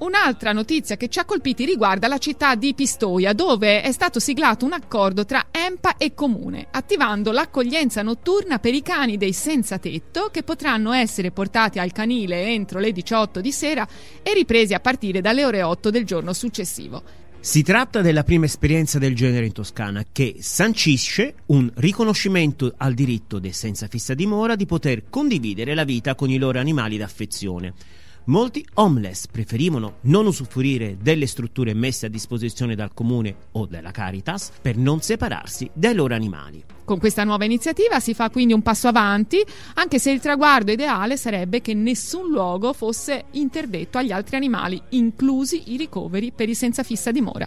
Un'altra notizia che ci ha colpiti riguarda la città di Pistoia, dove è stato siglato un accordo tra ENPA e Comune, attivando l'accoglienza notturna per i cani dei senza tetto, che potranno essere portati al canile entro le 18 di sera e ripresi a partire dalle ore 8 del giorno successivo. Si tratta della prima esperienza del genere in Toscana, che sancisce un riconoscimento al diritto dei senza fissa dimora di poter condividere la vita con i loro animali d'affezione. Molti homeless preferivano non usufruire delle strutture messe a disposizione dal Comune o dalla Caritas per non separarsi dai loro animali. Con questa nuova iniziativa si fa quindi un passo avanti, anche se il traguardo ideale sarebbe che nessun luogo fosse interdetto agli altri animali, inclusi i ricoveri per i senza fissa dimora.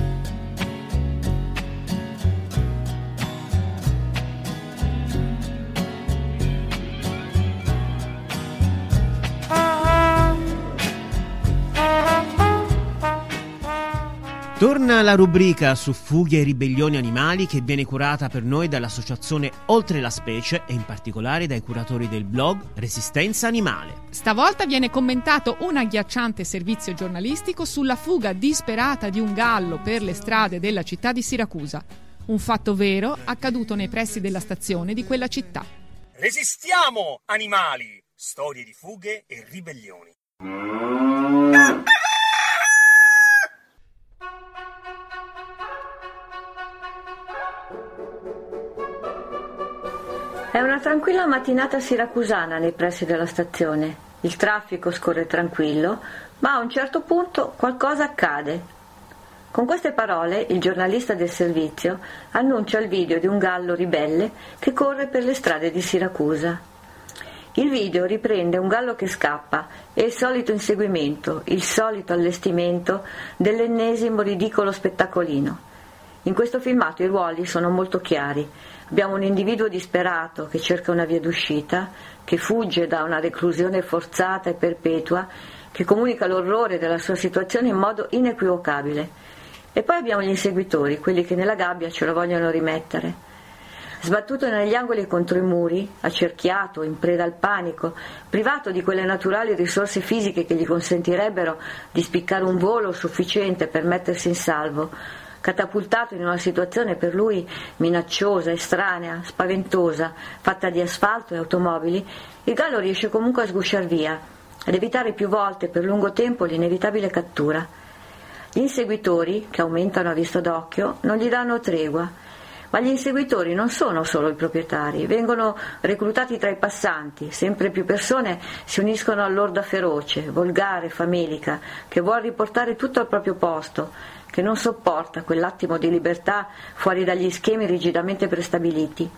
Torna la rubrica su fughe e ribellioni animali, che viene curata per noi dall'associazione Oltre la Specie e in particolare dai curatori del blog Resistenza Animale. Stavolta viene commentato un agghiacciante servizio giornalistico sulla fuga disperata di un gallo per le strade della città di Siracusa. Un fatto vero accaduto nei pressi della stazione di quella città. Resistiamo, animali! Storie di fughe e ribellioni. È una tranquilla mattinata siracusana nei pressi della stazione. Il traffico scorre tranquillo, ma a un certo punto qualcosa accade. Con queste parole il giornalista del servizio annuncia il video di un gallo ribelle che corre per le strade di Siracusa. Il video riprende un gallo che scappa e il solito inseguimento, il solito allestimento dell'ennesimo ridicolo spettacolino. In questo filmato i ruoli sono molto chiari. Abbiamo un individuo disperato che cerca una via d'uscita, che fugge da una reclusione forzata e perpetua, che comunica l'orrore della sua situazione in modo inequivocabile. E poi abbiamo gli inseguitori, quelli che nella gabbia ce lo vogliono rimettere. Sbattuto negli angoli e contro i muri, accerchiato, in preda al panico, privato di quelle naturali risorse fisiche che gli consentirebbero di spiccare un volo sufficiente per mettersi in salvo, catapultato in una situazione per lui minacciosa, estranea, spaventosa, fatta di asfalto e automobili, il gallo riesce comunque a sgusciar via, ad evitare più volte per lungo tempo l'inevitabile cattura. Gli inseguitori, che aumentano a vista d'occhio, non gli danno tregua, ma gli inseguitori non sono solo i proprietari, vengono reclutati tra i passanti, sempre più persone si uniscono all'orda feroce, volgare, famelica, che vuol riportare tutto al proprio posto, che non sopporta quell'attimo di libertà fuori dagli schemi rigidamente prestabiliti.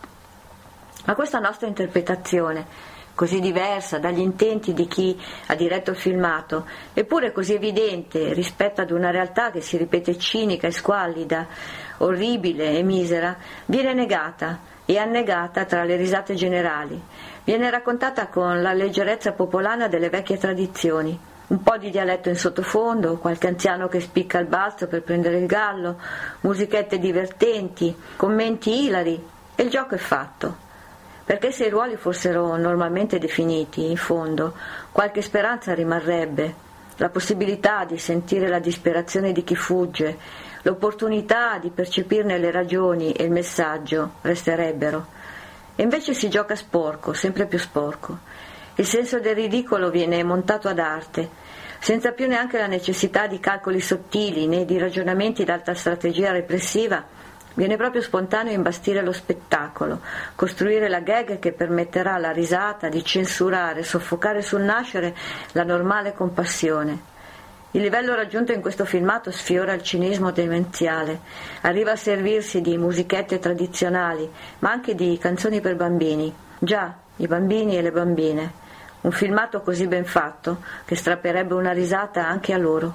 Ma questa nostra interpretazione, così diversa dagli intenti di chi ha diretto il filmato, eppure così evidente rispetto ad una realtà che si ripete cinica e squallida, orribile e misera, viene negata e annegata tra le risate generali. Viene raccontata con la leggerezza popolana delle vecchie tradizioni. Un po' di dialetto in sottofondo, qualche anziano che spicca il balzo per prendere il gallo, musichette divertenti, commenti ilari e il gioco è fatto. Perché se i ruoli fossero normalmente definiti, in fondo, qualche speranza rimarrebbe, la possibilità di sentire la disperazione di chi fugge, l'opportunità di percepirne le ragioni e il messaggio resterebbero. E invece si gioca sporco, sempre più sporco. Il senso del ridicolo viene montato ad arte, senza più neanche la necessità di calcoli sottili né di ragionamenti d'alta strategia repressiva. Viene proprio spontaneo imbastire lo spettacolo, costruire la gag che permetterà alla risata di censurare, soffocare sul nascere la normale compassione. Il livello raggiunto in questo filmato sfiora il cinismo demenziale, arriva a servirsi di musichette tradizionali, ma anche di canzoni per bambini. Già, i bambini e le bambine. Un filmato così ben fatto che strapperebbe una risata anche a loro.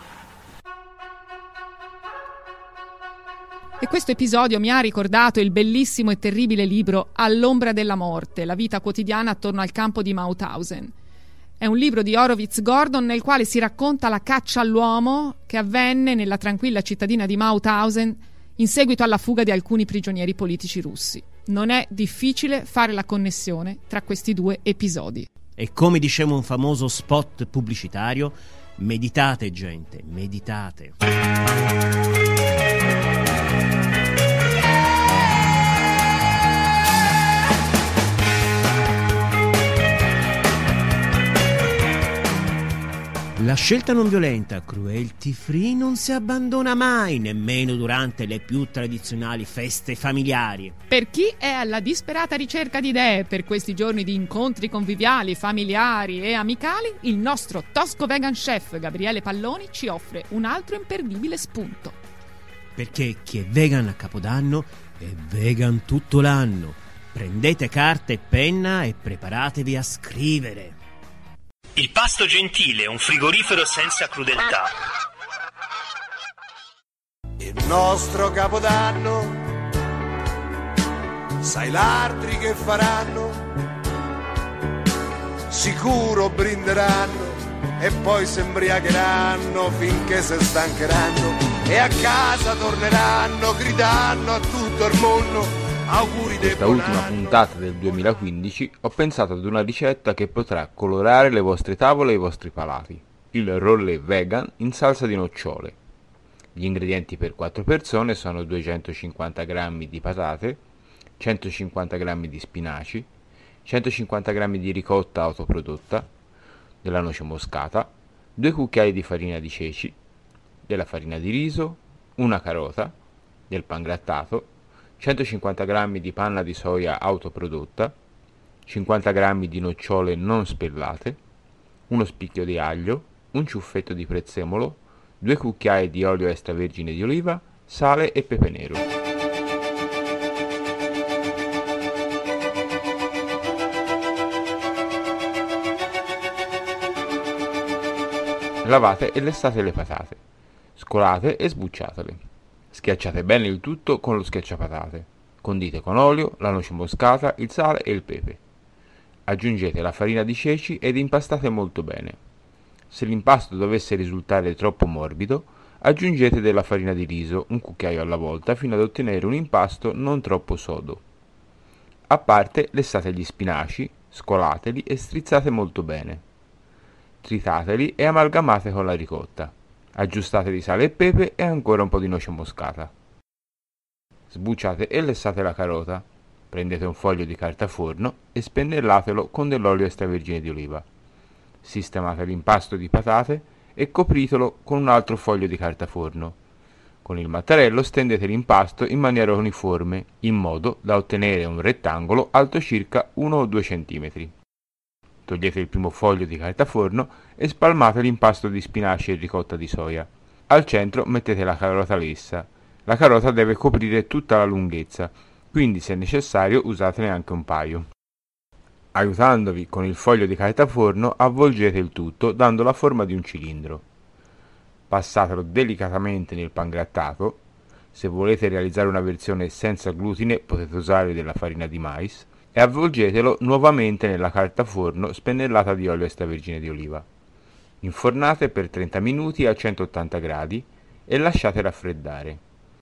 E questo episodio mi ha ricordato il bellissimo e terribile libro All'ombra della morte, la vita quotidiana attorno al campo di Mauthausen. È un libro di Horowitz Gordon nel quale si racconta la caccia all'uomo che avvenne nella tranquilla cittadina di Mauthausen in seguito alla fuga di alcuni prigionieri politici russi. Non è difficile fare la connessione tra questi due episodi. E come diceva un famoso spot pubblicitario, Meditate, gente, meditate. La scelta non violenta, cruelty free, non si abbandona mai, nemmeno durante le più tradizionali feste familiari. Per chi è alla disperata ricerca di idee per questi giorni di incontri conviviali, familiari e amicali, il nostro tosco vegan chef Gabriele Palloni ci offre un altro imperdibile spunto. Perché chi è vegan a Capodanno è vegan tutto l'anno. Prendete carta e penna e preparatevi a scrivere. Il pasto gentile, un frigorifero senza crudeltà. Il nostro Capodanno, sai l'altri che faranno? Sicuro brinderanno e poi si imbriacheranno finché si stancheranno e a casa torneranno gridando a tutto il mondo auguri di questa ultima puntata del 2015 ho pensato ad una ricetta che potrà colorare le vostre tavole e i vostri palati: il rollé vegan in salsa di nocciole. Gli ingredienti per 4 persone sono 250 g di patate, 150 g di spinaci, 150 g di ricotta autoprodotta, della noce moscata, 2 cucchiai di farina di ceci, della farina di riso, una carota, del pangrattato, 150 g di panna di soia autoprodotta, 50 g di nocciole non spellate, uno spicchio di aglio, un ciuffetto di prezzemolo, 2 cucchiai di olio extravergine di oliva, sale e pepe nero. Lavate e lestate le patate, scolate e sbucciatele. Schiacciate bene il tutto con lo schiacciapatate. Condite con olio, la noce moscata, il sale e il pepe. Aggiungete la farina di ceci ed impastate molto bene. Se l'impasto dovesse risultare troppo morbido, aggiungete della farina di riso, un cucchiaio alla volta, fino ad ottenere un impasto non troppo sodo. A parte lessate gli spinaci, scolateli e strizzate molto bene. Tritateli e amalgamate con la ricotta. Aggiustate di sale e pepe e ancora un po' di noce moscata. Sbucciate e lessate la carota. Prendete un foglio di carta forno e spennellatelo con dell'olio extravergine di oliva. Sistemate l'impasto di patate e copritelo con un altro foglio di carta forno. Con il mattarello stendete l'impasto in maniera uniforme, in modo da ottenere un rettangolo alto circa 1 o 2 cm. Togliete il primo foglio di carta forno e spalmate l'impasto di spinaci e ricotta di soia. Al centro mettete la carota lessa. La carota deve coprire tutta la lunghezza, quindi se necessario usatene anche un paio. Aiutandovi con il foglio di carta forno avvolgete il tutto dando la forma di un cilindro. Passatelo delicatamente nel pangrattato. Se volete realizzare una versione senza glutine potete usare della farina di mais. E avvolgetelo nuovamente nella carta forno spennellata di olio extravergine di oliva. Infornate per 30 minuti a 180 gradi e lasciate raffreddare.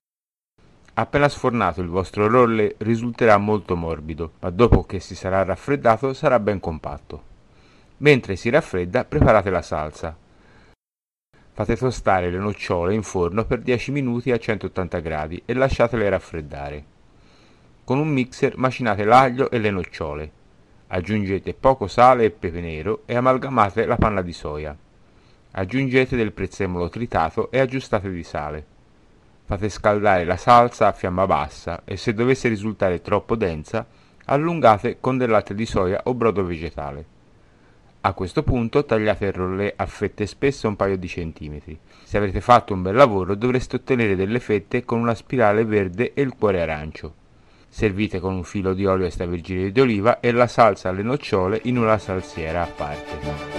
Appena sfornato il vostro rollé risulterà molto morbido, ma dopo che si sarà raffreddato sarà ben compatto. Mentre si raffredda preparate la salsa. Fate tostare le nocciole in forno per 10 minuti a 180 gradi e lasciatele raffreddare. Con un mixer macinate l'aglio e le nocciole. Aggiungete poco sale e pepe nero e amalgamate la panna di soia. Aggiungete del prezzemolo tritato e aggiustate di sale. Fate scaldare la salsa a fiamma bassa e se dovesse risultare troppo densa, allungate con del latte di soia o brodo vegetale. A questo punto tagliate il rollé a fette spesse un paio di centimetri. Se avrete fatto un bel lavoro dovreste ottenere delle fette con una spirale verde e il cuore arancio. Servite con un filo di olio extravergine di oliva e la salsa alle nocciole in una salsiera a parte.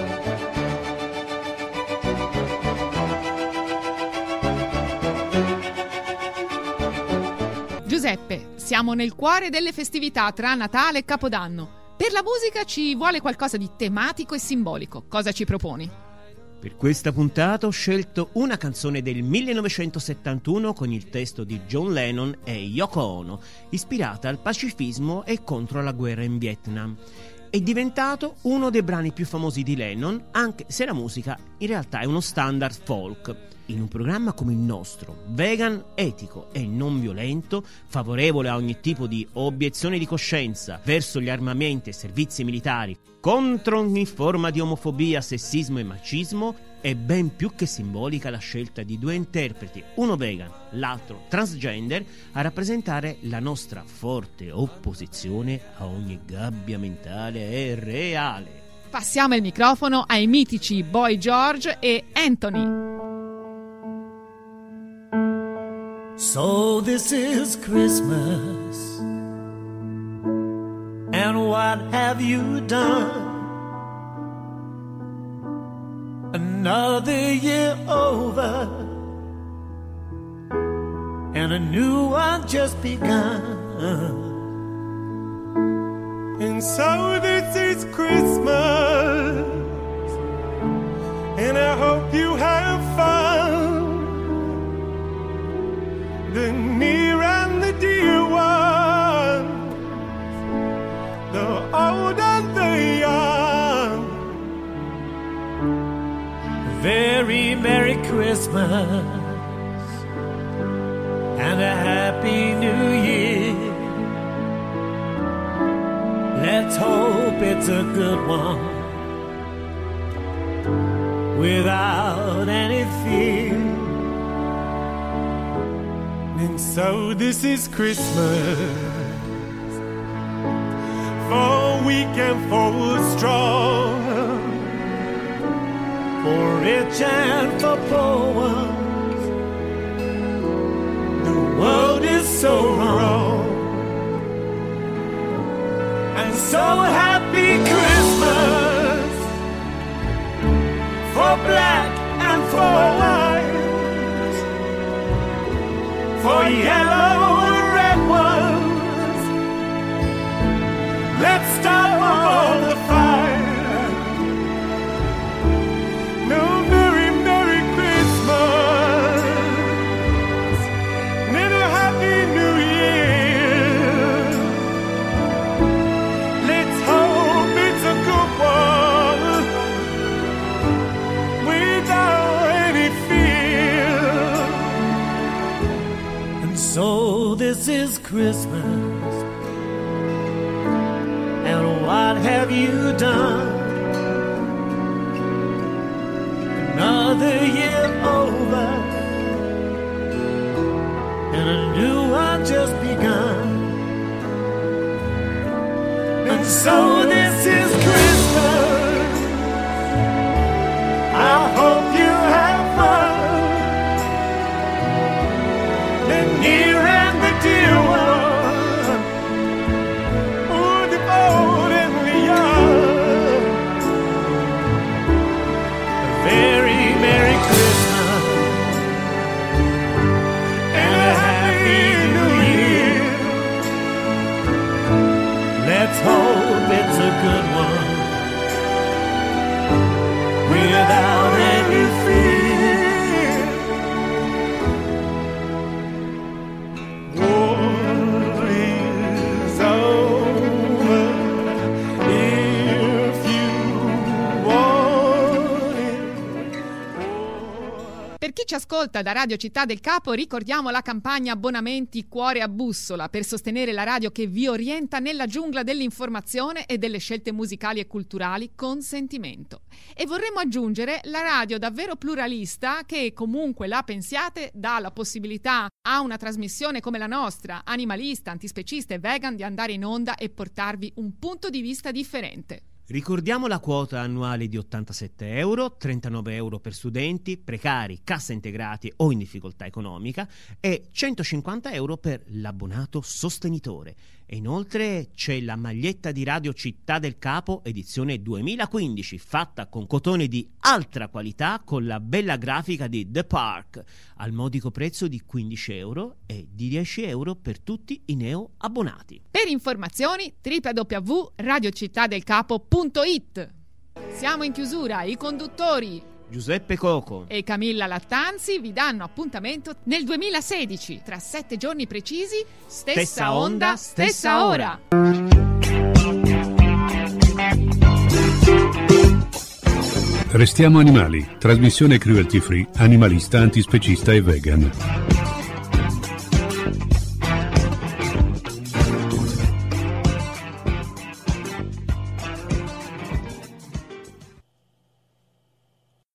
Giuseppe, siamo nel cuore delle festività tra Natale e Capodanno. Per la musica ci vuole qualcosa di tematico e simbolico. Cosa ci proponi? Per questa puntata ho scelto una canzone del 1971 con il testo di John Lennon e Yoko Ono, ispirata al pacifismo e contro la guerra in Vietnam. è diventato uno dei brani più famosi di Lennon, anche se la musica in realtà è uno standard folk. In un programma come il nostro, vegan, etico e non violento, favorevole a ogni tipo di obiezione di coscienza verso gli armamenti e servizi militari, contro ogni forma di omofobia, sessismo e macismo, è ben più che simbolica la scelta di due interpreti, uno vegan, l'altro transgender, a rappresentare la nostra forte opposizione a ogni gabbia mentale e reale. Passiamo il microfono ai mitici Boy George e Anthony. So this is Christmas, and what have you done? Another year over, and a new one just begun. And so this is Christmas, and I hope you have fun. The near and the dear ones, the old and the young. Very Merry Christmas and a Happy New Year. Let's hope it's a good one without any fear. And so this is Christmas, for weak and for strong, for rich and for poor ones. The world is so wrong. And so happy Christmas for black and for white, for yellow and red ones. Let's stop all the fight. No very Merry Christmas, and a Happy New Year. Let's hope it's a good one without any fear. And so this is Christmas, and what have you done? Another year over, and a new one just begun. And so this is Christmas, I hope you have fun. The near and the dear one, Oh, the old and the young. very Merry Christmas and a Happy New Year. Let's hope it's a good one without any fear. War is over if you want it. Per chi ci ascolta da Radio Città del Capo, ricordiamo la campagna Abbonamenti Cuore a Bussola per sostenere la radio che vi orienta nella giungla dell'informazione e delle scelte musicali e culturali con sentimento. E vorremmo aggiungere la radio davvero pluralista che, comunque la pensiate, dà la possibilità a una trasmissione come la nostra, animalista, antispecista e vegan, di andare in onda e portarvi un punto di vista differente. Ricordiamo la quota annuale di 87 euro, 39 euro per studenti, precari, cassa integrati o in difficoltà economica e 150 euro per l'abbonato sostenitore. E inoltre c'è la maglietta di Radio Città del Capo edizione 2015 fatta con cotone di altra qualità con la bella grafica di The Park al modico prezzo di 15 euro e di 10 euro per tutti i neo abbonati. Per informazioni www.radiocittadelcapo.it. Siamo in chiusura, i conduttori Giuseppe Coco e Camilla Lattanzi vi danno appuntamento nel 2016, tra 7 giorni precisi, stessa onda, stessa ora. Restiamo animali, trasmissione cruelty free, animalista, antispecista e vegan.